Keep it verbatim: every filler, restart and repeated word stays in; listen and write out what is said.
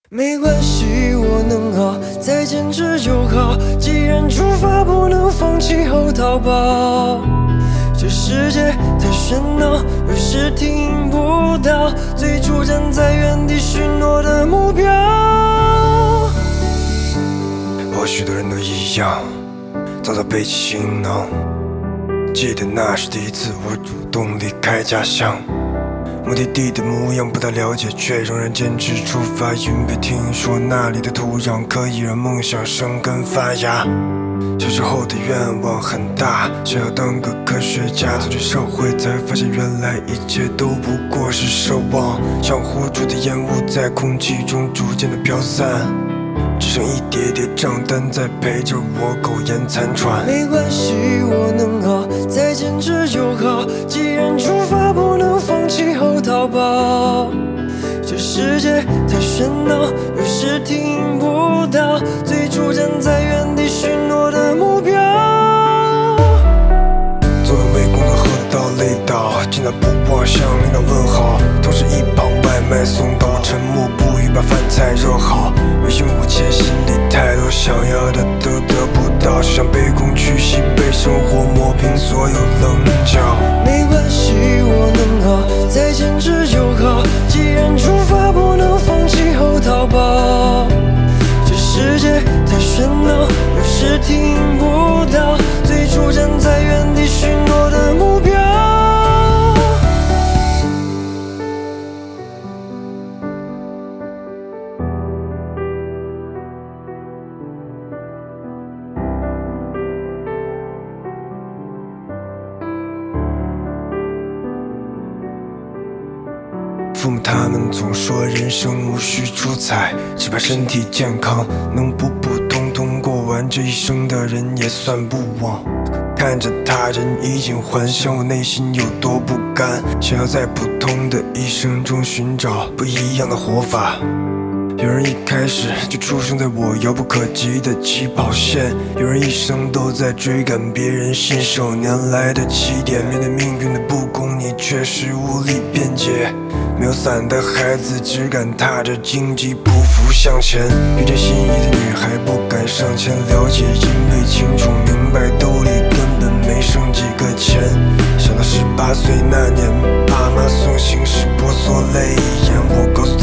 没关系，我能好，再坚持就好。既然出发，不能放弃后逃跑。这世界太喧闹，有时听不到，追逐站在原地许诺的目标。和许多人都一样，早早背起行囊。记得那是第一次，我主动离开家乡。目的地的模样不大了解，却仍然坚持出发，因为听说那里的土壤可以让梦想生根发芽。小时候的愿望很大，想要当个科学家，走进社会才发现原来一切都不过是奢望。像呼出的烟雾在空气中逐渐的飘散，只剩一叠叠账单在陪着我苟延残喘。没关系，我能好，再坚持就好。既然出发，不能放弃后逃跑。这世界太喧闹，有时听不到，追逐站在原地许诺的目标。作为工作喝到累到，见到不忘向领导问好，同时一旁外卖送到，我沉默不语把饭菜热好。微信无切，心里太多想要的都得不到，就像卑躬屈膝被生活磨平所有棱角。没关系，我能好，再坚持就好。既然出发，不能放弃后逃跑。这世界太喧闹，有时听不到，追逐站在原地许诺的目标。父母他们总说人生无需出彩，只怕身体健康，能普普通通过完这一生的人也算不枉。看着他人衣锦还乡，我内心有多不甘，想要在普通的一生中寻找不一样的活法。有人一开始就出生在我遥不可及的起跑线，有人一生都在追赶别人信手拈来的起点。面对命运的不公，你确实无力辩解。没有伞的孩子只敢踏着荆棘匍匐向前，遇见心仪的女孩不敢上前了解，因为清楚明白兜里根本没剩几个钱。想到十八岁那年，爸妈送行时婆娑泪一眼，我告诉